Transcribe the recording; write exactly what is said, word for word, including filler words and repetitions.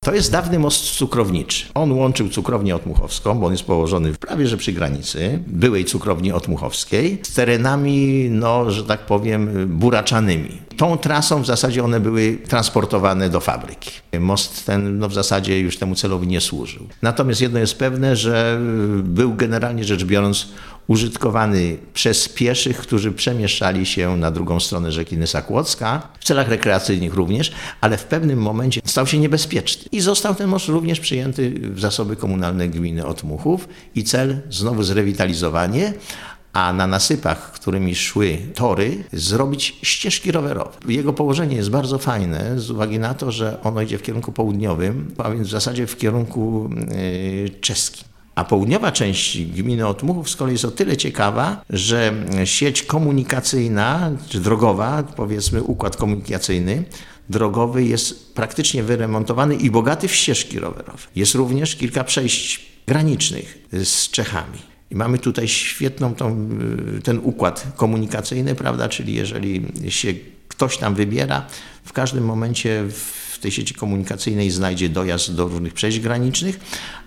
To jest dawny most cukrowniczy. On łączył cukrownię otmuchowską, bo on jest położony prawie że przy granicy byłej cukrowni otmuchowskiej, z terenami, no, że tak powiem, buraczanymi. Tą trasą w zasadzie one były transportowane do fabryki. Most ten no, w zasadzie już temu celowi nie służył. Natomiast jedno jest pewne, że był generalnie rzecz biorąc użytkowany przez pieszych, którzy przemieszczali się na drugą stronę rzeki Nysa Kłodzka, w celach rekreacyjnych również, ale w pewnym momencie stał się niebezpieczny. I został ten most również przyjęty w zasoby komunalne gminy Otmuchów i cel znowu zrewitalizowanie, a na nasypach, którymi szły tory, zrobić ścieżki rowerowe. Jego położenie jest bardzo fajne z uwagi na to, że ono idzie w kierunku południowym, a więc w zasadzie w kierunku yy, czeskim. A południowa część gminy Otmuchów z kolei jest o tyle ciekawa, że sieć komunikacyjna, czy drogowa, powiedzmy układ komunikacyjny, drogowy jest praktycznie wyremontowany i bogaty w ścieżki rowerowe. Jest również kilka przejść granicznych z Czechami. I mamy tutaj świetną tą, ten układ komunikacyjny, prawda, czyli jeżeli się ktoś tam wybiera, w każdym momencie w tej sieci komunikacyjnej znajdzie dojazd do różnych przejść granicznych,